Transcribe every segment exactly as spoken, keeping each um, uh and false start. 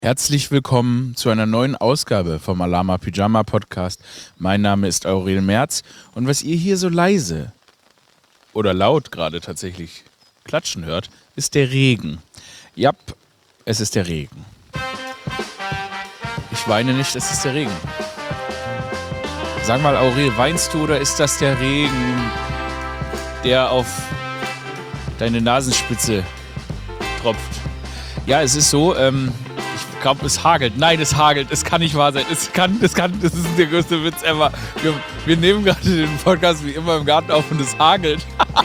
Herzlich willkommen zu einer neuen Ausgabe vom Alama Pyjama Podcast. Mein Name ist Aurel Merz und was ihr hier so leise oder laut gerade tatsächlich klatschen hört, ist der Regen. Ja, es ist der Regen. Ich weine nicht, es ist der Regen. Sag mal, Aurel, weinst du oder ist das der Regen, der auf deine Nasenspitze tropft? Ja, es ist so, ähm... Ich glaube, es hagelt. Nein, es hagelt. Es kann nicht wahr sein. Es kann, es kann, das ist der größte Witz ever. Wir, wir nehmen gerade den Podcast wie immer im Garten auf und es hagelt.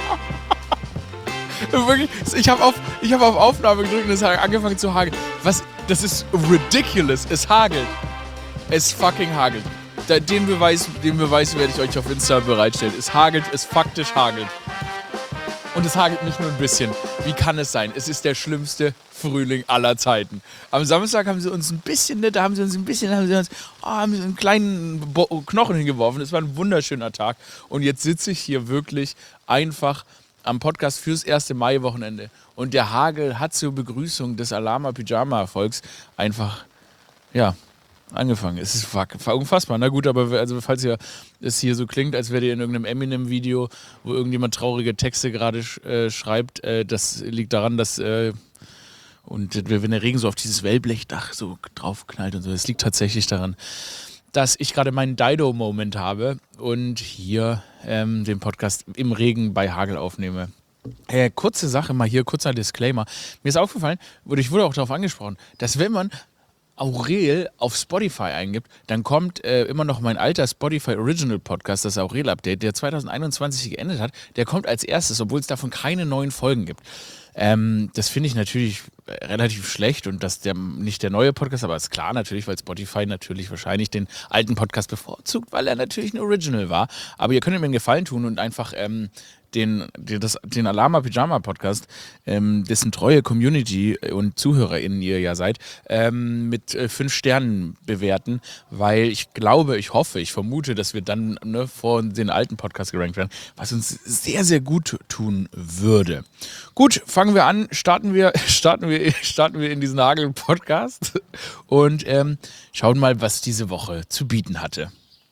Wirklich, ich habe auf, ich hab auf Aufnahme gedrückt und es hat angefangen zu hageln. Was? Das ist ridiculous. Es hagelt. Es fucking hagelt. Den Beweis, den Beweis werde ich euch auf Insta bereitstellen. Es hagelt, es faktisch hagelt. Und es hagelt nicht nur ein bisschen. Wie kann es sein? Es ist der schlimmste Frühling aller Zeiten. Am Samstag haben sie uns ein bisschen, da haben sie uns ein bisschen, haben sie uns oh, haben sie einen kleinen Bo- Knochen hingeworfen. Es war ein wunderschöner Tag. Und jetzt sitze ich hier wirklich einfach am Podcast fürs erste Mai-Wochenende. Und der Hagel hat zur Begrüßung des Alama Pyjama-Erfolgs einfach, ja, angefangen. Es ist unfassbar. Na gut, aber also falls ihr es hier so klingt, als wärt ihr in irgendeinem Eminem-Video, wo irgendjemand traurige Texte gerade äh, schreibt, äh, das liegt daran, dass äh, und wenn der Regen so auf dieses Wellblechdach so draufknallt und so, es liegt tatsächlich daran, dass ich gerade meinen Dido-Moment habe und hier ähm, den Podcast im Regen bei Hagel aufnehme. Äh, kurze Sache mal hier, kurzer Disclaimer. Mir ist aufgefallen, oder ich wurde auch darauf angesprochen, dass wenn man Aurel auf Spotify eingibt, dann kommt äh, immer noch mein alter Spotify Original Podcast, das Aurel Update, der zwanzig einundzwanzig geendet hat, der kommt als erstes, obwohl es davon keine neuen Folgen gibt. Ähm, das finde ich natürlich relativ schlecht und dass der nicht der neue Podcast, aber ist klar natürlich, weil Spotify natürlich wahrscheinlich den alten Podcast bevorzugt, weil er natürlich ein Original war. Aber ihr könnt mir einen Gefallen tun und einfach ähm, den, den, das, den Alama Pyjama Podcast, ähm, dessen treue Community und ZuhörerInnen ihr ja seid, ähm, mit äh, fünf Sternen bewerten, weil ich glaube, ich hoffe, ich vermute, dass wir dann ne, vor den alten Podcast gerankt werden, was uns sehr, sehr gut tun würde. Gut, fangen wir an, starten wir, starten wir, starten wir in diesen Hagel-Podcast und ähm, schauen mal, was diese Woche zu bieten hatte.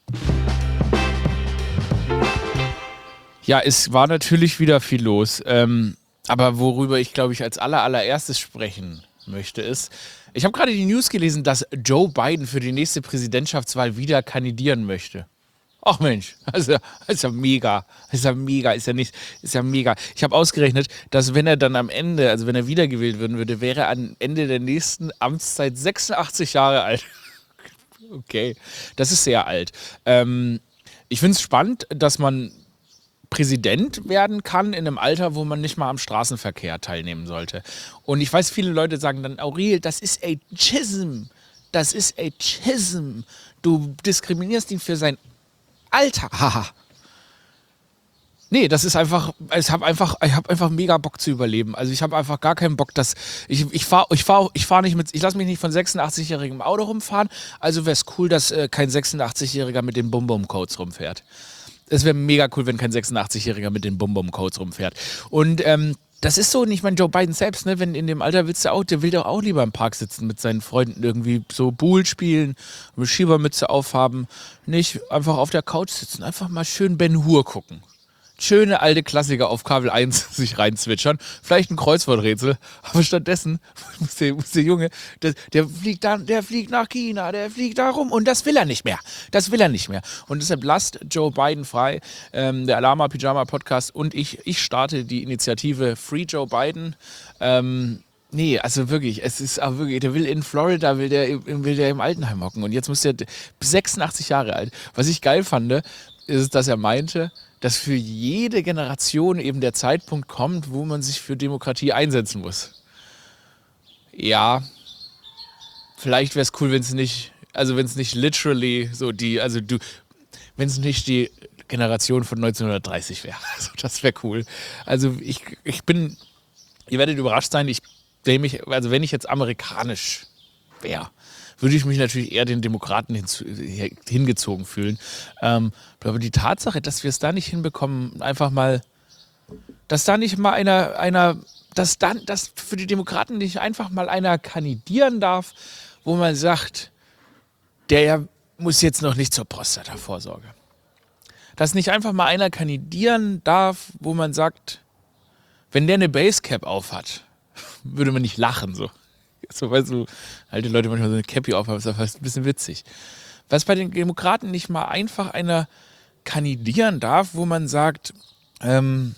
Ja, es war natürlich wieder viel los, ähm, aber worüber ich, glaube ich, als aller, allererstes sprechen möchte, ist, ich habe gerade die News gelesen, dass Joe Biden für die nächste Präsidentschaftswahl wieder kandidieren möchte. Ach Mensch, also, ist ja mega, ist ja mega, ist ja nicht, ist ja mega. Ich habe ausgerechnet, dass wenn er dann am Ende, also wenn er wiedergewählt werden würde, wäre er am Ende der nächsten Amtszeit sechsundachtzig Jahre alt. Okay, das ist sehr alt. Ähm, ich finde es spannend, dass man Präsident werden kann in einem Alter, wo man nicht mal am Straßenverkehr teilnehmen sollte. Und ich weiß, viele Leute sagen dann, Aurel, das ist Ageism. Das ist Ageism. Du diskriminierst ihn für sein Alter. Haha. Nee, das ist einfach, ich habe einfach, ich habe einfach mega Bock zu überleben. Also ich habe einfach gar keinen Bock, dass ich ich fahre ich fahr, ich fahr nicht mit, ich lasse mich nicht von sechsundachtzig-jährigem Auto rumfahren. Also wäre es cool, dass äh, kein sechsundachtzig-Jähriger mit den Bum-Bum-Codes rumfährt. Es wäre mega cool, wenn kein sechsundachtzig-Jähriger mit den Bum-Bum-Codes rumfährt. Und ähm, das ist so, und ich meine, Joe Biden selbst, ne, wenn in dem Alter willst du auch, der will doch auch lieber im Park sitzen mit seinen Freunden irgendwie so Pool spielen, eine Schiebermütze aufhaben, nicht einfach auf der Couch sitzen, einfach mal schön Ben Hur gucken. Schöne alte Klassiker auf Kabel eins sich reinzwitschern, vielleicht ein Kreuzworträtsel, aber stattdessen muss der, muss der Junge, der, der, fliegt dann, der fliegt nach China, der fliegt da rum und das will er nicht mehr. Das will er nicht mehr. Und deshalb lasst Joe Biden frei, ähm, der Alama Pyjama Podcast und ich, ich starte die Initiative Free Joe Biden. Ähm, Nee, also wirklich, es ist auch wirklich, der will in Florida, will der, will der im Altenheim hocken und jetzt muss der sechsundachtzig Jahre alt. Was ich geil fand, ist, dass er meinte, dass für jede Generation eben der Zeitpunkt kommt, wo man sich für Demokratie einsetzen muss. Ja, vielleicht wäre es cool, wenn es nicht, also wenn es nicht literally so die, also du, wenn es nicht die Generation von neunzehnhundertdreißig wäre. Also das wäre cool. Also ich, ich bin, ihr werdet überrascht sein, ich mich, also wenn ich jetzt amerikanisch wäre, würde ich mich natürlich eher den Demokraten hinzu, hingezogen fühlen. Ähm, aber die Tatsache, dass wir es da nicht hinbekommen, einfach mal, dass da nicht mal einer, einer dass dann, dass für die Demokraten nicht einfach mal einer kandidieren darf, wo man sagt, der ja muss jetzt noch nicht zur Prostata-Vorsorge. Dass nicht einfach mal einer kandidieren darf, wo man sagt, wenn der eine Basecap aufhat, würde man nicht lachen. So, so weißt du, alte Leute manchmal so eine Cappy aufhaben, ist ja fast ein bisschen witzig. Was bei den Demokraten nicht mal einfach einer kandidieren darf, wo man sagt, ähm,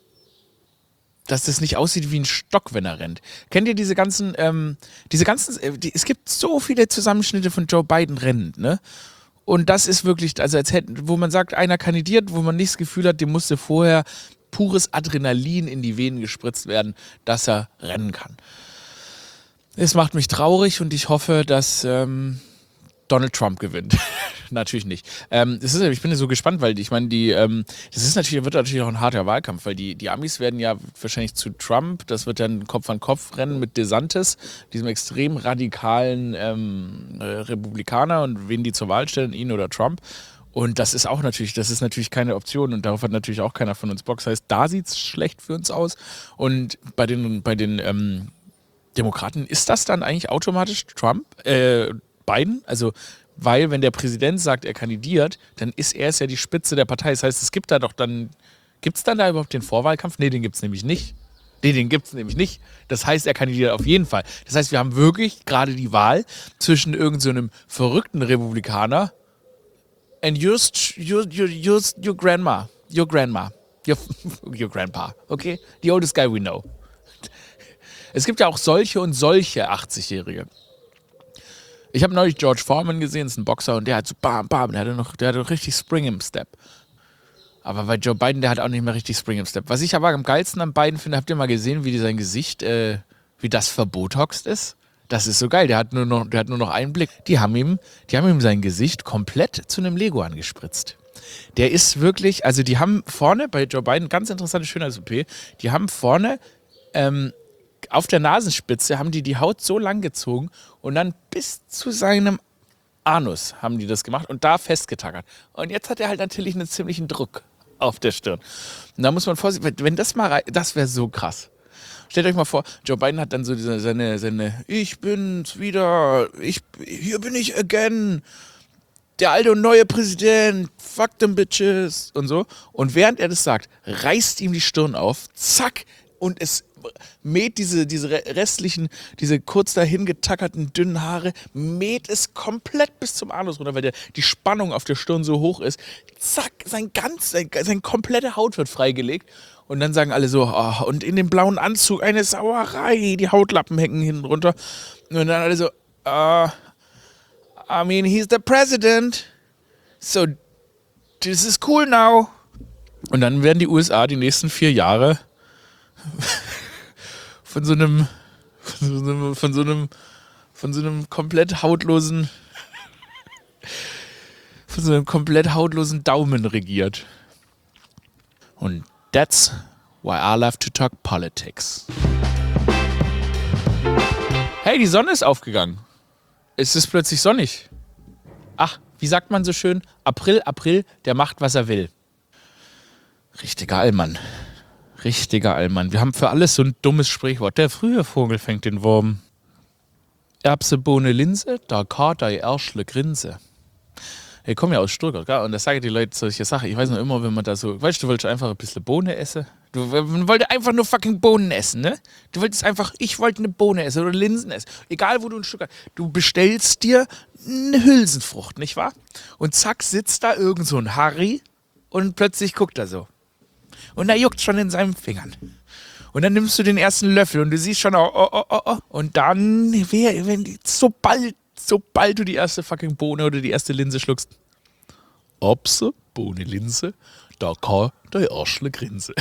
dass das nicht aussieht wie ein Stock, wenn er rennt. Kennt ihr diese ganzen, ähm, diese ganzen, äh, die, es gibt so viele Zusammenschnitte von Joe Biden rennend, ne? Und das ist wirklich, also als hätten, wo man sagt, einer kandidiert, wo man nicht das Gefühl hat, dem musste vorher pures Adrenalin in die Venen gespritzt werden, dass er rennen kann. Es macht mich traurig und ich hoffe, dass ähm, Donald Trump gewinnt. Natürlich nicht. Ähm, das ist, ich bin so gespannt, weil ich meine, die, ähm, das ist natürlich, wird natürlich auch ein harter Wahlkampf, weil die, die Amis werden ja wahrscheinlich zu Trump, das wird dann Kopf an Kopf rennen mit DeSantis, diesem extrem radikalen ähm, äh, Republikaner, und wen die zur Wahl stellen, ihn oder Trump. Und das ist auch natürlich, das ist natürlich keine Option und darauf hat natürlich auch keiner von uns Bock. Das heißt, da sieht es schlecht für uns aus. Und bei den, bei den ähm, Demokraten ist das dann eigentlich automatisch Trump, äh, Biden? Also, weil wenn der Präsident sagt, er kandidiert, dann ist er es ja die Spitze der Partei. Das heißt, es gibt da doch dann, gibt es dann da überhaupt den Vorwahlkampf? Nee, den gibt es nämlich nicht. Nee, den gibt es nämlich nicht. Das heißt, er kandidiert auf jeden Fall. Das heißt, wir haben wirklich gerade die Wahl zwischen irgend so einem verrückten Republikaner and your, your, your, your, your grandma, your grandma, your, your grandpa, okay? The oldest guy we know. Es gibt ja auch solche und solche achtzigjährige. Ich habe neulich George Foreman gesehen, ist ein Boxer, und der hat so bam, bam, der hatte noch, der hatte noch richtig Spring im Step. Aber bei Joe Biden, der hat auch nicht mehr richtig Spring im Step. Was ich aber am geilsten an Biden finde, habt ihr mal gesehen, wie sein Gesicht, äh, wie das verbotoxt ist? Das ist so geil, der hat nur noch, der hat nur noch einen Blick. Die haben ihm, die haben ihm sein Gesicht komplett zu einem Lego angespritzt. Der ist wirklich, also die haben vorne, bei Joe Biden, ganz interessante Schönheits-O P, die haben vorne, ähm, auf der Nasenspitze haben die die Haut so lang gezogen und dann bis zu seinem Anus haben die das gemacht und da festgetackert. Und jetzt hat er halt natürlich einen ziemlichen Druck auf der Stirn. Und da muss man vorsichtig, wenn das mal rein, das wäre so krass. Stellt euch mal vor, Joe Biden hat dann so diese, seine, seine, ich bin's wieder, ich, hier bin ich again, der alte und neue Präsident, fuck them bitches und so. Und während er das sagt, reißt ihm die Stirn auf, zack, und es mäht diese, diese restlichen, diese kurz dahin getackerten dünnen Haare, mäht es komplett bis zum Anus runter, weil der, die Spannung auf der Stirn so hoch ist. Zack, sein ganz, sein, seine komplette Haut wird freigelegt. Und dann sagen alle so, oh, und in dem blauen Anzug eine Sauerei, die Hautlappen hängen hinten runter. Und dann alle so, uh, I mean, he's the president, so this is cool now. Und dann werden die U S A die nächsten vier Jahre von so einem, von so einem, von so einem, von so einem komplett hautlosen, von so einem komplett hautlosen Daumen regiert. Und that's why I love to talk politics. Hey, die Sonne ist aufgegangen. Es ist plötzlich sonnig. Ach, wie sagt man so schön? April, April, der macht, was er will. Richtiger Allmann. Richtiger Allmann. Wir haben für alles so ein dummes Sprichwort. Der frühe Vogel fängt den Wurm. Erbse, Bohne, Linse, da Kater, Erschle, Grinse. Ich komme ja aus Stuttgart, gell? Und da sage ich die Leute solche Sachen. Ich weiß noch immer, wenn man da so, weißt du, du wolltest einfach ein bisschen Bohne essen. Du man wollte einfach nur fucking Bohnen essen, ne? Du wolltest einfach, ich wollte eine Bohne essen oder Linsen essen. Egal, wo du ein Stück hast. Du bestellst dir eine Hülsenfrucht, nicht wahr? Und zack, sitzt da irgend so ein Harry und plötzlich guckt er so. Und er juckt schon in seinen Fingern. Und dann nimmst du den ersten Löffel und du siehst schon, oh, oh, oh, oh, oh. Und dann, wer, wenn, sobald, sobald du die erste fucking Bohne oder die erste Linse schluckst, Obse, Bohne, Linse, da kann der Arschle Grinse.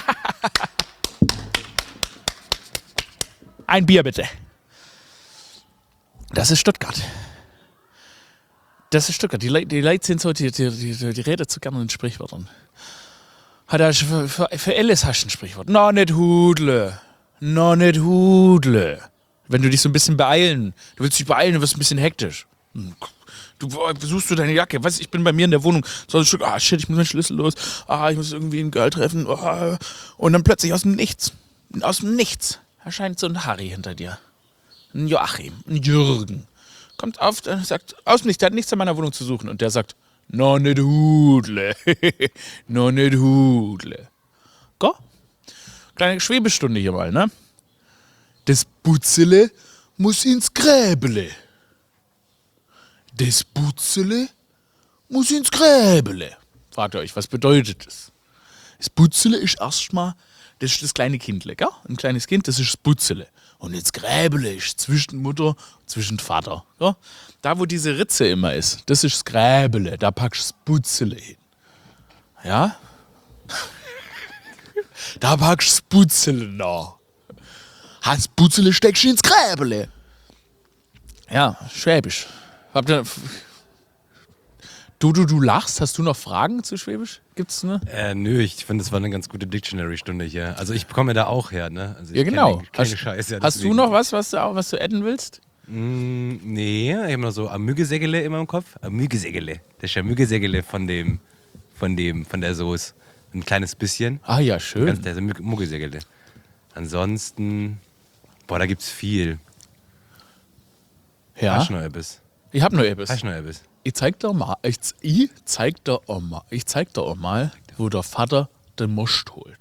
Ein Bier bitte. Das ist Stuttgart. Das ist Stuttgart. Die, Le- die Leute sind so, die, die, die, die reden zu gerne in Sprichwörtern. Hat er für, für, für Alice hast du ein Sprichwort. No, nicht hudle. No, nicht hudle. Wenn du dich so ein bisschen beeilen, du willst dich beeilen, du wirst ein bisschen hektisch. Du suchst du deine Jacke. Weißt du, ich bin bei mir in der Wohnung. So ein Stück, ah shit, ich muss meinen Schlüssel los. Ah, ich muss irgendwie einen Girl treffen. Ah. Und dann plötzlich aus dem Nichts, aus dem Nichts erscheint so ein Harry hinter dir. Ein Joachim, ein Jürgen. kommt auf, äh, sagt, aus dem Nichts, der hat nichts an meiner Wohnung zu suchen. Und der sagt, no nicht Hudle, no nicht Hudle. Go? Kleine Schwebestunde hier mal, ne? Das Butzele muss ins Gräbele. Das Butzele muss ins Gräbele. Fragt ihr euch, was bedeutet das? Das Butzele ist erstmal, das ist das kleine Kindle, gell? Ein kleines Kind, das ist das Butzele. Und das Gräbele ist zwischen Mutter und zwischen Vater. Gell? Da, wo diese Ritze immer ist, das ist das Gräbele. Da packst du das Butzele hin. Ja? Da packst du das Butzele nach. Das Butzele steckst du ins Gräbele. Ja, Schwäbisch. Habt ihr... Du, du, du lachst. Hast du noch Fragen zu Schwäbisch? Gibt's, ne? Äh, nö, ich finde, das war eine ganz gute Dictionary-Stunde hier. Also ich komme da auch her, ne? Also ich Ja, genau. Kenn, keine hast Scheiße, ja, hast du noch was, was du, was du adden willst? Mm, nee, ich habe noch so Amügesägele immer im Kopf. Amügesägele. Das ist ja Mügesägele von dem, von dem, von der Soße. Ein kleines bisschen. Ah ja, schön. Ganz, der ist Muggesägele. Ansonsten, boah, da gibt's viel. Ja. Hast du noch etwas? Ich hab nur etwas. Hast du noch etwas? Ich zeig dir mal, ich, ich zeig dir auch mal, ich zeig dir auch mal, wo der Vater den Most holt.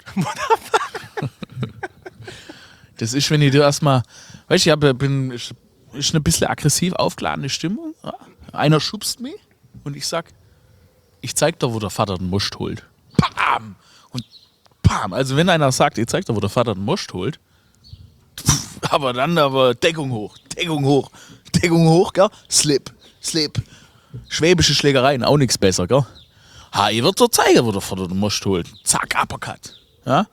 Das ist, wenn ich dir erstmal, weißt du, ich hab, bin, ist, ist eine bisschen aggressiv aufgeladene Stimmung. Ja? Einer schubst mich und ich sag, ich zeig dir, wo der Vater den Most holt. Pam! Und pam! Also wenn einer sagt, ich zeig dir, wo der Vater den Most holt, pff, aber dann aber Deckung hoch, Deckung hoch, Deckung hoch, gell? Slip, Slip. Schwäbische Schlägereien, auch nichts besser, gell? Ha, ich wird dir zeigen, wo der Vater den Most holt. Zack, Uppercut. Ja?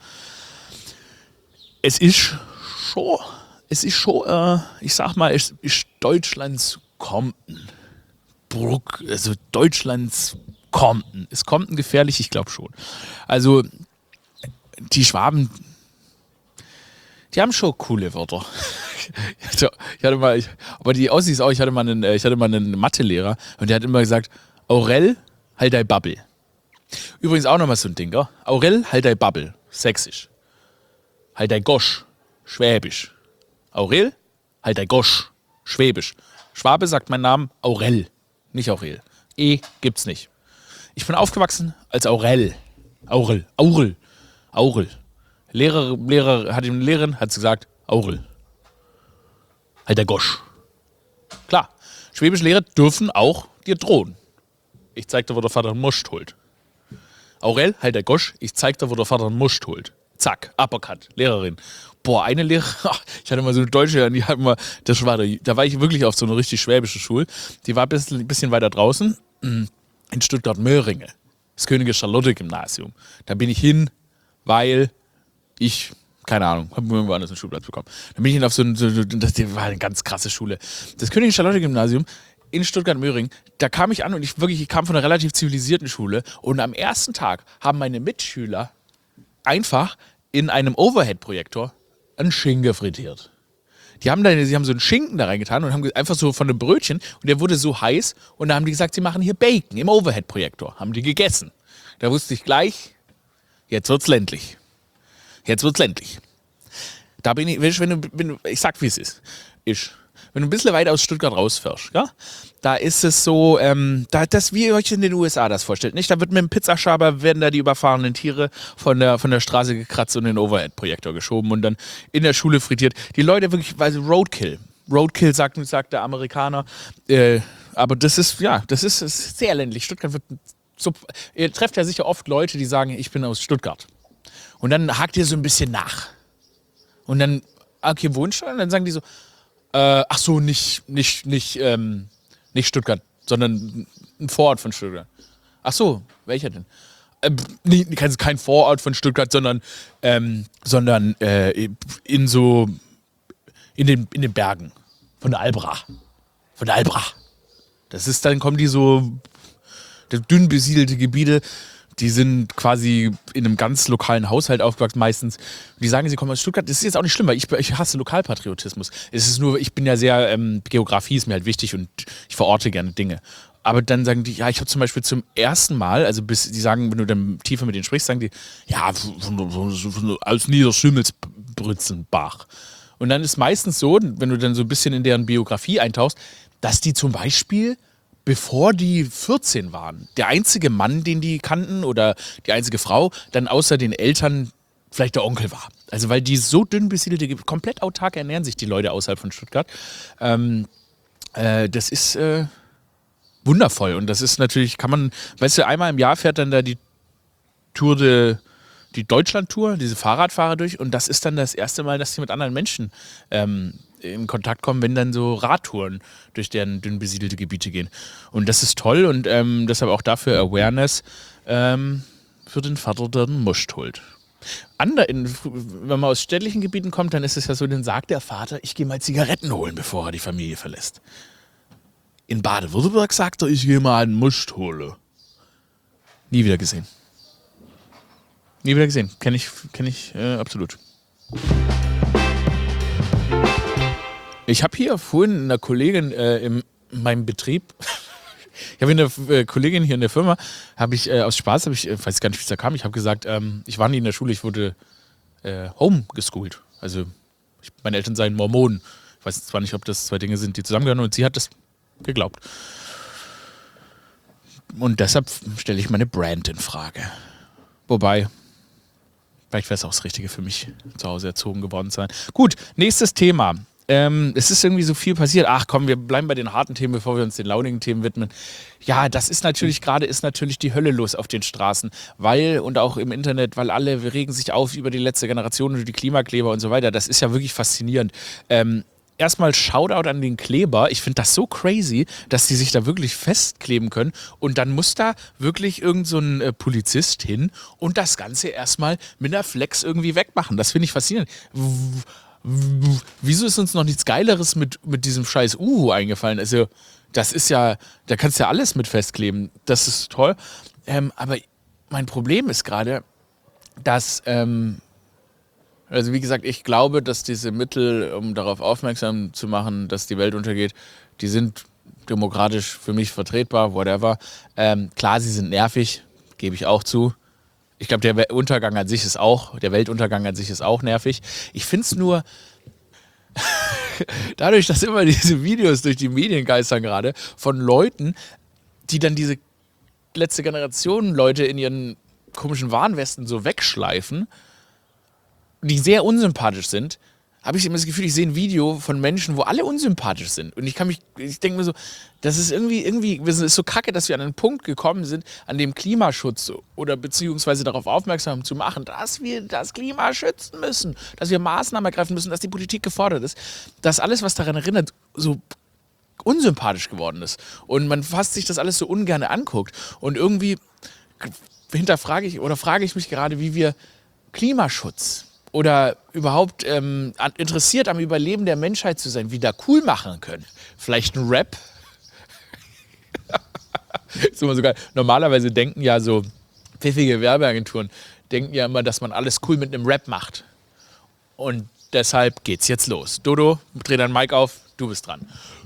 Es ist schon, es ist schon, äh, ich sag mal, es ist Deutschlands Compton. Bruck, also Deutschlands Compton. Ist Compton gefährlich? Ich glaube schon. Also, die Schwaben, die haben schon coole Wörter. Ich hatte mal, ich, aber die Aussies auch, ich hatte mal einen, ich hatte mal einen Mathelehrer und der hat immer gesagt, Aurel, halt dein Babbel. Übrigens auch nochmal so ein Ding, gell? Aurel, halt dein Babbel, sächsisch. Halt dein Gosch, schwäbisch. Aurel, halt dein Gosch, schwäbisch. Schwabe sagt mein Namen Aurel, nicht Aurel. E gibt's nicht. Ich bin aufgewachsen als Aurel. Aurel, Aurel, Aurel. Lehrer, Lehrer, hat eine Lehrerin, hat gesagt, Aurel. Halt der Gosch. Klar, schwäbische Lehrer dürfen auch dir drohen. Ich zeig dir, wo der Vater einen Most holt. Aurel, halt der Gosch, ich zeig dir, wo der Vater einen Most holt. Zack, Uppercut, Lehrerin. Boah, eine Lehrerin, ich hatte mal so eine Deutsche, die hat mal, das war der, da war ich wirklich auf so einer richtig schwäbische Schule. Die war ein bisschen, bisschen weiter draußen, in Stuttgart-Möhringe. Das Königin-Charlotte-Gymnasium. Da bin ich hin, weil ich... Keine Ahnung, hab irgendwo anders einen Schulplatz bekommen. Dann bin ich hin auf so ein, so, das war eine ganz krasse Schule. Das Königin-Charlotte-Gymnasium in Stuttgart-Möhring, da kam ich an und ich wirklich, ich kam von einer relativ zivilisierten Schule und am ersten Tag haben meine Mitschüler einfach in einem Overhead-Projektor einen Schinken frittiert. Die haben, da, sie haben so einen Schinken da reingetan und haben einfach so von einem Brötchen und der wurde so heiß und da haben die gesagt, sie machen hier Bacon im Overhead-Projektor. Haben die gegessen. Da wusste ich gleich, jetzt wird's ländlich. Jetzt wird's ländlich. Da bin ich, wenn du, wenn du, ich sag, wie es ist. ist. Wenn du ein bisschen weit aus Stuttgart rausfährst, ja, da ist es so, ähm, da, das, wie ihr euch in den U S A das vorstellt, nicht? Da wird mit dem Pizzaschaber, werden da die überfahrenen Tiere von der, von der Straße gekratzt und in den Overhead-Projektor geschoben und dann in der Schule frittiert. Die Leute wirklich, weil Roadkill. Roadkill sagt, sagt der Amerikaner. Äh, aber das ist, ja, das ist, ist sehr ländlich. Stuttgart wird, so, ihr trefft ja sicher oft Leute, die sagen, ich bin aus Stuttgart. Und dann hakt ihr so ein bisschen nach. Und dann, okay, Wunsch, und dann sagen die so, äh, ach so, nicht, nicht, nicht, ähm, nicht Stuttgart, sondern ein Vorort von Stuttgart. Ach so, welcher denn? Äh, nee, kein Vorort von Stuttgart, sondern, ähm, sondern äh, in so, in den, in den Bergen. Von der Albrach. Von der Albrach. Das ist, dann kommen die so, dünn besiedelte Gebiete, die sind quasi in einem ganz lokalen Haushalt aufgewachsen meistens. Die sagen, sie kommen aus Stuttgart. Das ist jetzt auch nicht schlimm, weil ich, ich hasse Lokalpatriotismus. Es ist nur, ich bin ja sehr, ähm, Geografie ist mir halt wichtig und ich verorte gerne Dinge. Aber dann sagen die, ja, ich habe zum Beispiel zum ersten Mal, also bis die sagen, wenn du dann tiefer mit denen sprichst, sagen die, ja, von, von, von, aus Niederschimmelsbritzenbach. Und dann ist meistens so, wenn du dann so ein bisschen in deren Biografie eintauchst, dass die zum Beispiel, bevor die vierzehn waren, der einzige Mann, den die kannten oder die einzige Frau, dann außer den Eltern vielleicht der Onkel war. Also weil die so dünn besiedelte, komplett autark ernähren sich die Leute außerhalb von Stuttgart. Ähm, äh, das ist äh, wundervoll und das ist natürlich, kann man, weißt du, einmal im Jahr fährt dann da die Tour de, die Deutschland-Tour, diese Fahrradfahrer durch und das ist dann das erste Mal, dass sie mit anderen Menschen ähm, in Kontakt kommen, wenn dann so Radtouren durch deren dünn besiedelte Gebiete gehen. Und das ist toll und ähm, deshalb auch dafür Awareness ähm, für den Vater, der den Most holt. Ander, in, wenn man aus städtlichen Gebieten kommt, dann ist es ja so, dann sagt der Vater, ich gehe mal Zigaretten holen, bevor er die Familie verlässt. In Baden-Württemberg sagt er, ich gehe mal einen Most holen. Nie wieder gesehen. Nie wieder gesehen. Kenne ich, kenn ich äh, absolut. Ich habe hier vorhin einer Kollegin äh, in meinem Betrieb, ich habe eine äh, Kollegin hier in der Firma, habe ich äh, aus Spaß, habe ich, äh, weiß gar nicht, wie es da kam, ich habe gesagt, ähm, ich war nie in der Schule, ich wurde äh, homegeschoolt. Also ich, meine Eltern seien Mormonen. Ich weiß zwar nicht, ob das zwei Dinge sind, die zusammengehören und sie hat das geglaubt. Und deshalb stelle ich meine Brand in Frage. Wobei, vielleicht wäre es auch das Richtige für mich, zu Hause erzogen geworden zu sein. Gut, nächstes Thema. Ähm, es ist irgendwie so viel passiert. Ach komm, wir bleiben bei den harten Themen, bevor wir uns den launigen Themen widmen. Ja, das ist natürlich, gerade ist natürlich die Hölle los auf den Straßen, weil, und auch im Internet, weil alle wir regen sich auf über die letzte Generation und die Klimakleber und so weiter. Das ist ja wirklich faszinierend. Ähm, Erstmal Shoutout an den Kleber. Ich finde das so crazy, dass die sich da wirklich festkleben können. Und dann muss da wirklich irgend so ein äh, Polizist hin und das Ganze erstmal mit einer Flex irgendwie wegmachen. Das finde ich faszinierend. W w wieso ist uns noch nichts Geileres mit, mit diesem scheiß Uhu eingefallen? Also, das ist ja, da kannst du ja alles mit festkleben. Das ist toll. Ähm, aber mein Problem ist gerade, dass... Ähm, Also wie gesagt, ich glaube, dass diese Mittel, um darauf aufmerksam zu machen, dass die Welt untergeht, die sind demokratisch für mich vertretbar, whatever. Ähm, klar, sie sind nervig, gebe ich auch zu. Ich glaube, der Untergang an sich ist auch, der Weltuntergang an sich ist auch nervig. Ich finde es nur, dadurch, dass immer diese Videos durch die Medien geistern gerade, von Leuten, die dann diese letzte Generation Leute in ihren komischen Warnwesten so wegschleifen, die sehr unsympathisch sind, habe ich immer das Gefühl, ich sehe ein Video von Menschen, wo alle unsympathisch sind. Und ich kann mich, ich denke mir so, das ist irgendwie, irgendwie, es ist so kacke, dass wir an einen Punkt gekommen sind, an dem Klimaschutz oder beziehungsweise darauf aufmerksam zu machen, dass wir das Klima schützen müssen, dass wir Maßnahmen ergreifen müssen, dass die Politik gefordert ist, dass alles, was daran erinnert, so unsympathisch geworden ist. Und man fast sich das alles so ungern anguckt. Und irgendwie hinterfrage ich oder frage ich mich gerade, wie wir Klimaschutz oder überhaupt ähm, interessiert am Überleben der Menschheit zu sein, wieder cool machen können. Vielleicht ein Rap? Ist immer so geil. Normalerweise denken ja so pfiffige Werbeagenturen, denken ja immer, dass man alles cool mit einem Rap macht. Und deshalb geht's jetzt los. Dodo, dreh dein Mic auf, du bist dran.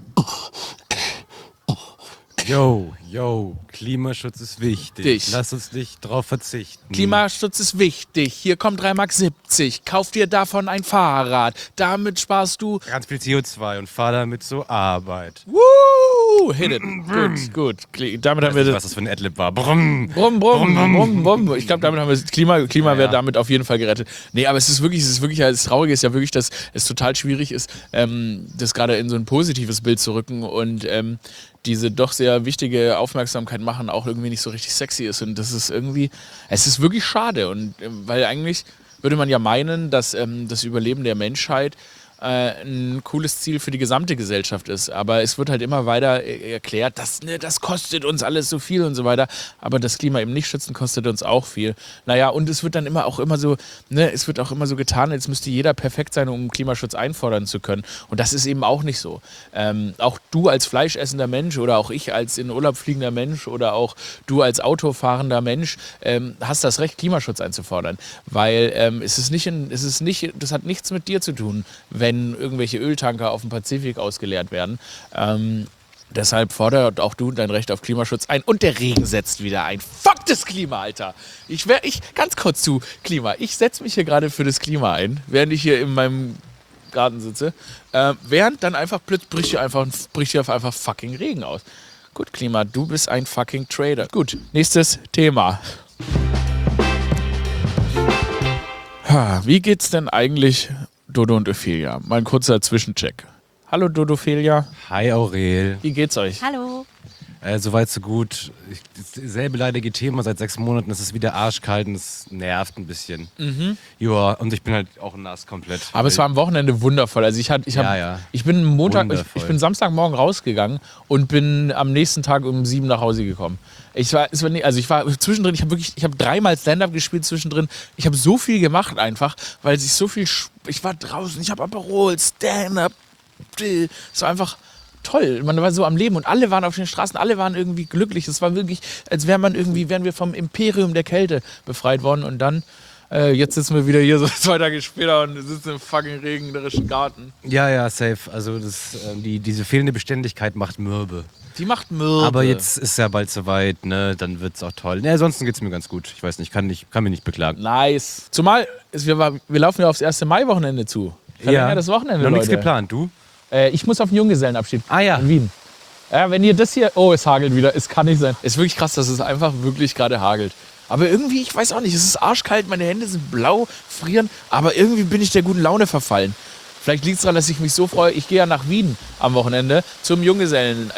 Yo, yo, Klimaschutz ist wichtig. Dich. Lass uns nicht drauf verzichten. Klimaschutz ist wichtig. Hier kommt drei Mark siebzig. Kauf dir davon ein Fahrrad. Damit sparst du Ganz viel C O zwei und fahr damit zur Arbeit. Woo! Hit it. Gut, gut. Kli- Damit haben wir Nicht, das. was das für ein Adlib war. Brumm. Brumm, brumm, brumm, brumm. Ich glaube, damit haben wir das Klima, Klima Ja, wäre ja. damit auf jeden Fall gerettet. Nee, aber es ist wirklich, es ist wirklich, das Traurige ist ja wirklich, dass es total schwierig ist, ähm, das gerade in so ein positives Bild zu rücken und ähm, diese doch sehr wichtige Aufmerksamkeit machen auch irgendwie nicht so richtig sexy ist. Und das ist irgendwie, es ist wirklich schade. Und ähm, weil eigentlich würde man ja meinen, dass ähm, das Überleben der Menschheit äh, ein cooles Ziel für die gesamte Gesellschaft ist. Aber es wird halt immer weiter äh, erklärt, dass, ne, das kostet uns alles so viel und so weiter. Aber das Klima eben nicht schützen kostet uns auch viel. Naja, und es wird dann immer auch immer so, ne, es wird auch immer so getan, als müsste jeder perfekt sein, um Klimaschutz einfordern zu können. Und das ist eben auch nicht so. Ähm, auch du als fleischessender Mensch oder auch ich als in Urlaub fliegender Mensch oder auch du als autofahrender Mensch ähm, hast das Recht, Klimaschutz einzufordern. Weil ähm, es ist nicht, in, es ist nicht, das hat nichts mit dir zu tun, wenn irgendwelche Öltanker auf dem Pazifik ausgeleert werden. Ähm, deshalb fordert auch du dein Recht auf Klimaschutz ein. Und der Regen setzt wieder ein. Fuck das Klima, Alter! Ich wär, ich, ganz kurz zu Klima. Ich setze mich hier gerade für das Klima ein, während ich hier in meinem Garten sitze, äh, während dann einfach plötzlich bricht hier einfach, bricht hier einfach fucking Regen aus. Gut, Klima, du bist ein fucking Trader. Gut, nächstes Thema. Ha, wie geht's denn eigentlich Dodo und Ophelia? Mal ein kurzer Zwischencheck. Hallo Dodo, Ophelia. Hi Aurel. Wie geht's euch? Hallo. Äh, Soweit so gut. Ich, dasselbe leidige Thema seit sechs Monaten. Es ist wieder arschkalt und es nervt ein bisschen. Mhm. Ja, und ich bin halt auch nass komplett. Aber es war am Wochenende wundervoll. Also ich, hat, ich, hab, Ja, ja. ich bin Montag, ich, Wundervoll. ich bin Samstagmorgen rausgegangen und bin am nächsten Tag um sieben nach Hause gekommen. Ich war, es war nicht, also ich war zwischendrin, ich habe wirklich, ich habe dreimal Stand-up gespielt zwischendrin. Ich habe so viel gemacht einfach, weil sich so viel, ich war draußen, ich habe Aperol, Stand-up, es war einfach toll. Man war so am Leben und alle waren auf den Straßen, alle waren irgendwie glücklich. Es war wirklich, als wäre man irgendwie, wären wir vom Imperium der Kälte befreit worden und dann, äh, jetzt sitzen wir wieder hier so zwei Tage später und sitzen im fucking regnerischen Garten. Ja, ja, safe. Also das, äh, die, diese fehlende Beständigkeit macht mürbe. Die macht Mürbe. Aber jetzt ist ja bald soweit, ne? Dann wird's auch toll. Ne, ansonsten geht's mir ganz gut. Ich weiß nicht, kann, nicht, kann mich nicht beklagen. Nice. Zumal, es, wir, war, wir laufen ja aufs erste Mai-Wochenende zu. Ja, das Wochenende, noch nichts Leute. geplant. Du? Äh, ich muss auf den Junggesellenabschied Ah, ja. in Wien. Ja, wenn ihr das hier... Oh, es hagelt wieder. Es kann nicht sein. Es ist wirklich krass, dass es einfach wirklich gerade hagelt. Aber irgendwie, ich weiß auch nicht, es ist arschkalt, meine Hände sind blau, frieren, aber irgendwie bin ich der guten Laune verfallen. Vielleicht liegt es daran, dass ich mich so freue. Ich gehe ja nach Wien am Wochenende zum Junggesellen,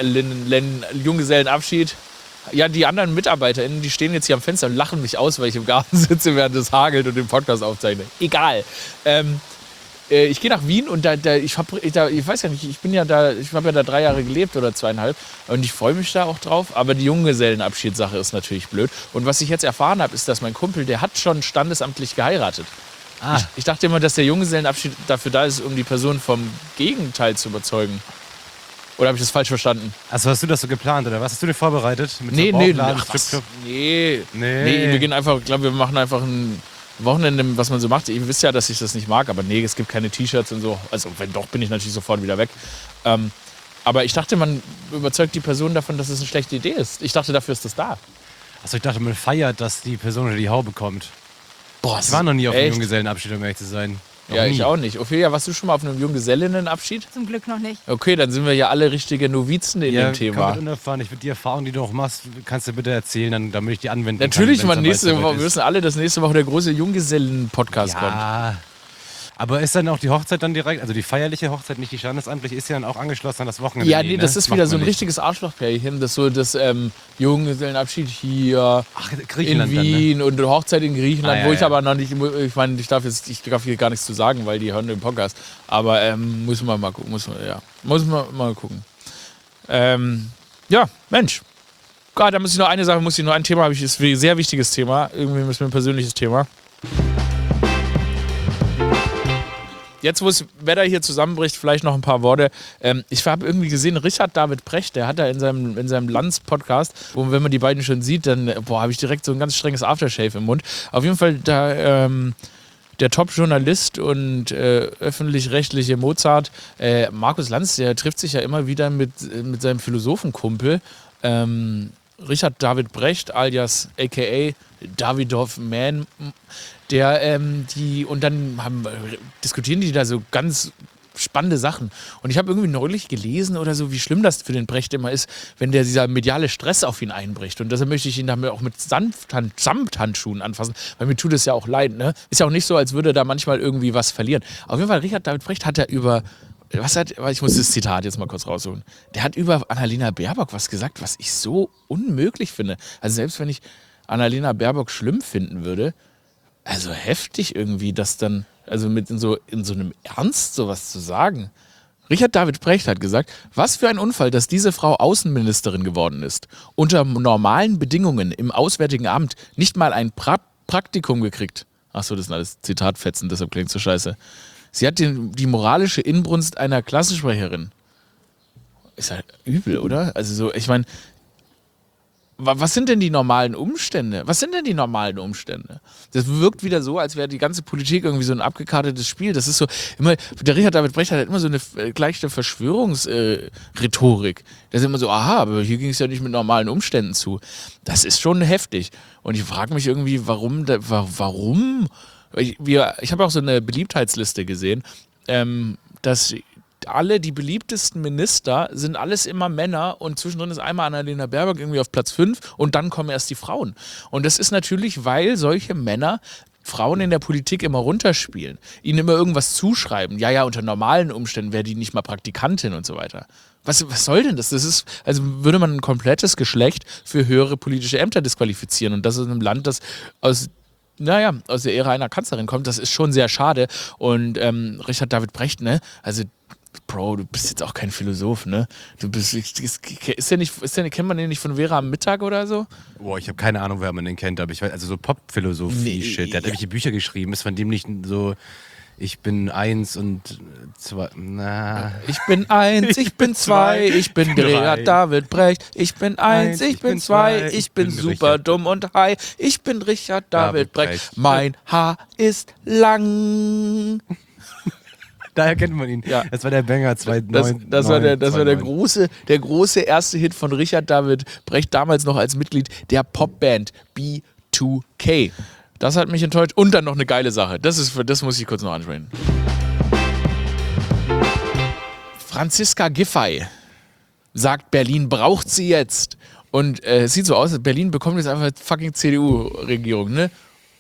Junggesellenabschied. Ja, die anderen MitarbeiterInnen, die stehen jetzt hier am Fenster und lachen mich aus, weil ich im Garten sitze, während es hagelt und den Podcast aufzeichne. Egal. Ähm, äh, ich gehe nach Wien und da, da, ich, hab, da, ich weiß ja nicht, ich bin ja da, ich habe ja da drei Jahre gelebt oder zweieinhalb und ich freue mich da auch drauf. Aber die Junggesellenabschiedssache ist natürlich blöd. Und was ich jetzt erfahren habe, ist, dass mein Kumpel, der hat schon standesamtlich geheiratet. Ah. Ich, ich dachte immer, dass der Junggesellenabschied dafür da ist, um die Person vom Gegenteil zu überzeugen. Oder habe ich das falsch verstanden? Also hast du das so geplant, oder was? Hast du dir vorbereitet? Mit Nee, so nee, Bauchladen, ach, was? Stripclub? nee, Nee. nee. Wir gehen einfach, ich glaube, wir machen einfach ein Wochenende, was man so macht. Ihr wisst ja, dass ich das nicht mag, aber nee, es gibt keine T-Shirts und so. Also wenn doch, bin ich natürlich sofort wieder weg. Ähm, aber ich dachte, man überzeugt die Person davon, dass es eine schlechte Idee ist. Ich dachte, dafür ist das da. Achso, ich dachte, man feiert, dass die Person unter die Haube kommt. Boah, Ich war noch nie auf einem echt? Junggesellenabschied, um ehrlich zu sein. Noch Ja, nie. ich auch nicht. Ophelia, warst du schon mal auf einem Junggesellinnenabschied? Zum Glück noch nicht. Okay, dann sind wir ja alle richtige Novizen in Ja, dem Thema. komm mit unerfahren. Ich würde die Erfahrung, die du auch machst, kannst du bitte erzählen, dann, damit ich die anwenden Natürlich, kann. man, wenn's nächste soweit Woche, wir ist. wissen alle, dass nächste Woche der große Junggesellen-Podcast kommt. Ja, aber ist dann auch die Hochzeit dann direkt, also die feierliche Hochzeit, nicht die standesamtliche, ist ja dann auch angeschlossen an das Wochenende? Ja, nee, das ist Macht wieder man so ein nicht. richtiges Arschlochpärchen, das so das ähm, Junggesellenabschied hier Ach, in Griechenland Wien und eine Hochzeit in Griechenland, Ah, ja, wo ich ja. aber noch nicht, ich meine, ich darf jetzt, ich darf hier gar nichts zu sagen, weil die hören den Podcast, aber ähm, muss man mal gucken, muss man, ja, muss man mal gucken. Ähm, ja, Mensch, Gott, da muss ich noch eine Sache, muss ich noch ein Thema, habe ich, ist ein sehr wichtiges Thema, irgendwie ist mir ein persönliches Thema. Jetzt, wo das Wetter hier zusammenbricht, vielleicht noch ein paar Worte. Ähm, ich habe irgendwie gesehen, Richard David Precht, der hat da in seinem, in seinem Lanz-Podcast, wo, wenn man die beiden schon sieht, dann boah, habe ich direkt so ein ganz strenges Aftershave im Mund. Auf jeden Fall, da, ähm, der Top-Journalist und äh, öffentlich-rechtliche Mozart, äh, Markus Lanz, der trifft sich ja immer wieder mit, mit seinem Philosophenkumpel, ähm, Richard David Brecht, alias a k a. Davidoff Man, der, ähm, die, und dann haben, diskutieren die da so ganz spannende Sachen. Und ich habe irgendwie neulich gelesen oder so, wie schlimm das für den Brecht immer ist, wenn der dieser mediale Stress auf ihn einbricht. Und deshalb möchte ich ihn damit auch mit Sanfthand, Samthandschuhen anfassen, weil mir tut es ja auch leid. Ne? Ist ja auch nicht so, als würde er da manchmal irgendwie was verlieren. Auf jeden Fall, Richard David Brecht hat er über, was hat, ich muss das Zitat jetzt mal kurz rausholen. Der hat über Annalena Baerbock was gesagt, was ich so unmöglich finde. Also selbst wenn ich Annalena Baerbock schlimm finden würde, also heftig irgendwie, das dann, also mit in so, in so einem Ernst sowas zu sagen. Richard David Brecht hat gesagt, was für ein Unfall, dass diese Frau Außenministerin geworden ist. Unter normalen Bedingungen im Auswärtigen Amt nicht mal ein pra- Praktikum gekriegt. Achso, das sind alles Zitatfetzen, deshalb klingt so scheiße. Sie hat den, die moralische Inbrunst einer Klassensprecherin. Ist halt übel, oder? Also so, ich meine, was sind denn die normalen Umstände? Was sind denn die normalen Umstände? Das wirkt wieder so, als wäre die ganze Politik irgendwie so ein abgekartetes Spiel. Das ist so, immer, der Richard David Brecht hat immer so eine äh, leichte Verschwörungsrhetorik. Äh, der ist immer so, aha, aber hier ging es ja nicht mit normalen Umständen zu. Das ist schon heftig. Und ich frage mich irgendwie, warum, da, wa- warum? Ich, wir, ich habe auch so eine Beliebtheitsliste gesehen. Ähm, dass alle die beliebtesten Minister sind alles immer Männer und zwischendrin ist einmal Annalena Baerbock irgendwie auf Platz fünf und dann kommen erst die Frauen. Und das ist natürlich, weil solche Männer Frauen in der Politik immer runterspielen, ihnen immer irgendwas zuschreiben. Ja, ja, unter normalen Umständen wäre die nicht mal Praktikantin und so weiter. Was, was soll denn das? Das ist, also würde man ein komplettes Geschlecht für höhere politische Ämter disqualifizieren. Und das ist in einem Land, das aus, naja, aus der Ära einer Kanzlerin kommt, das ist schon sehr schade. Und ähm, Richard David Brecht, ne, also Bro, du bist jetzt auch kein Philosoph, ne? Du bist, ist der nicht, ist der, kennt man den nicht von Vera am Mittag oder so? Boah, ich habe keine Ahnung, wer man den kennt, aber ich weiß, also so Pop-Philosophie-Shit, Nee, der hat ja. irgendwelche Bücher geschrieben, ist von dem nicht so, ich bin eins und zwei, na. Ich bin eins, ich bin zwei, ich bin drei. Richard David Brecht. Ich bin eins, ich bin zwei, ich bin super Richard. dumm und high. Ich bin Richard David David Brecht. Brecht. Mein Haar ist lang. Daher kennt man ihn. Ja. Das war der Banger Das, zweitausendneun. das war, der, das war der, zweitausendneun. große, der große erste Hit von Richard David Brecht, damals noch als Mitglied der Popband B zwei K. Das hat mich enttäuscht. Und dann noch eine geile Sache. Das, ist, das muss ich kurz noch ansprechen. Franziska Giffey sagt, Berlin braucht sie jetzt. Und äh, es sieht so aus, Berlin bekommt jetzt einfach fucking C D U-Regierung, ne?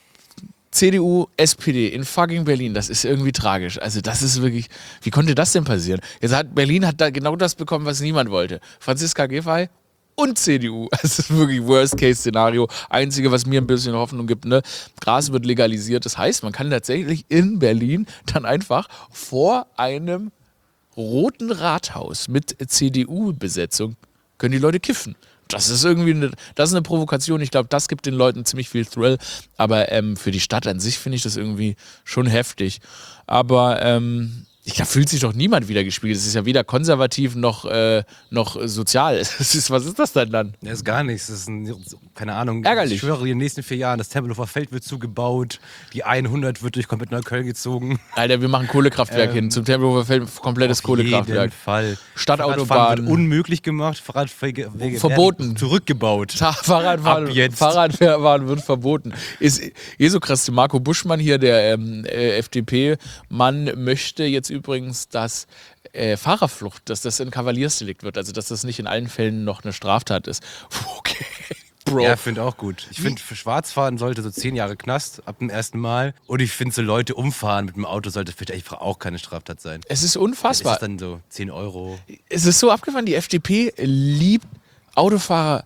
C D U, S P D in fucking Berlin, das ist irgendwie tragisch. Also das ist wirklich, wie konnte das denn passieren? Jetzt hat Berlin hat da genau das bekommen, was niemand wollte. Franziska Giffey und C D U. Das ist wirklich Worst-Case-Szenario. Einzige, was mir ein bisschen Hoffnung gibt, ne? Gras wird legalisiert. Das heißt, man kann tatsächlich in Berlin dann einfach vor einem roten Rathaus mit C D U-Besetzung können die Leute kiffen. Das ist irgendwie eine, das ist eine Provokation. Ich glaube, das gibt den Leuten ziemlich viel Thrill. Aber ähm, für die Stadt an sich finde ich das irgendwie schon heftig. Aber ähm, ich, da fühlt sich doch niemand wieder gespielt. Es ist ja weder konservativ noch, äh, noch sozial. Es ist, was ist das denn dann? Das ist gar nichts. Das ist ein, keine Ahnung. Ärgerlich. Ich schwöre, in den nächsten vier Jahren, das Tempelhofer Feld wird zugebaut, die hundert wird durch komplett Neukölln gezogen. Alter, wir machen Kohlekraftwerk Ähm, hin. Zum Tempelhofer Feld komplettes Auf Kohlekraftwerk. jeden Fall. Stadtautobahn. Fahrradfahren wird unmöglich gemacht, Fahrradwege Wege Verboten. werden zurückgebaut. Fahrradfahren, Ab jetzt. Fahrradfahren wird verboten. Ist eh so krass. Marco Buschmann hier, der ähm, äh, F D P-Mann, möchte jetzt übrigens, dass äh, Fahrerflucht, dass das ein Kavaliersdelikt wird. Also, dass das nicht in allen Fällen noch eine Straftat ist. Okay, Bro. Ja, finde auch gut. Ich finde, für Schwarzfahren sollte so zehn Jahre Knast ab dem ersten Mal. Und ich finde, so Leute umfahren mit dem Auto sollte vielleicht einfach auch keine Straftat sein. Es ist Ist unfassbar. das dann so zehn Euro? Es ist so abgefahren, die F D P liebt AutofahrerInnen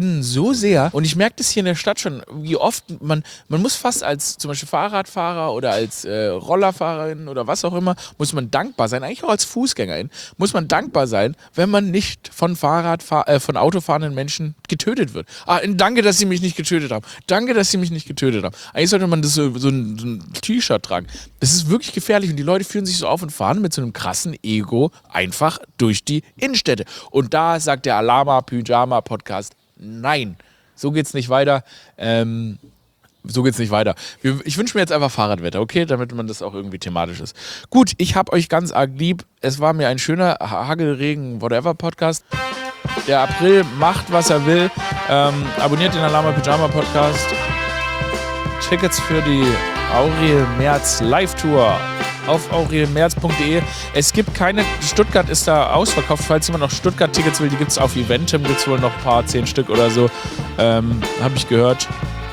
so sehr. Und ich merke das hier in der Stadt schon, wie oft man, man muss fast als zum Beispiel Fahrradfahrer oder als äh, Rollerfahrerin oder was auch immer, muss man dankbar sein, eigentlich auch als Fußgängerin, muss man dankbar sein, wenn man nicht von Fahrradfahr äh, von autofahrenden Menschen getötet wird. Ah, danke, dass sie mich nicht getötet haben. Danke, dass sie mich nicht getötet haben. Eigentlich sollte man das so, so ein, so ein T-Shirt tragen. Das ist wirklich gefährlich und die Leute führen sich so auf und fahren mit so einem krassen Ego einfach durch die Innenstädte. Und da sagt der Alama Pyjama Podcast, nein, so geht's nicht weiter. Ähm, so geht's nicht weiter. Wir, ich wünsche mir jetzt einfach Fahrradwetter, okay? Damit man das auch irgendwie thematisch ist. Gut, ich habe euch ganz arg lieb. Es war mir ein schöner Hagelregen, whatever Podcast. Der April macht, was er will. Ähm, abonniert den Alama Pyjama Podcast. Tickets für die Aurel Merz Live-Tour auf aurelmerz punkt de. Es gibt keine, Stuttgart ist da ausverkauft, falls jemand noch Stuttgart-Tickets will, die gibt es auf Eventim, gibt es wohl noch ein paar, zehn Stück oder so, ähm, habe ich gehört.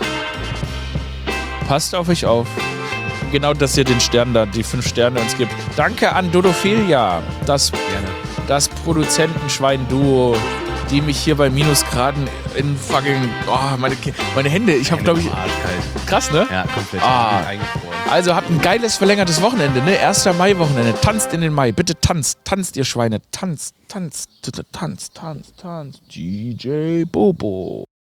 Passt auf euch auf. Genau, dass ihr den Stern da, die fünf Sterne uns gibt. Danke an Dodophilia, das, Gerne. das Produzentenschwein-Duo, die mich hier bei Minusgraden in fucking, oh, meine, meine Hände, ich habe glaube ich, Arschkalt. krass, ne? Ja, komplett. Ah. Eingefroren. Also habt ein geiles verlängertes Wochenende, ne? erster Mai-Wochenende. Tanzt in den Mai. Bitte tanzt. Tanzt, ihr Schweine. Tanzt, tanzt, tanzt, tanzt, tanzt. D J Bobo.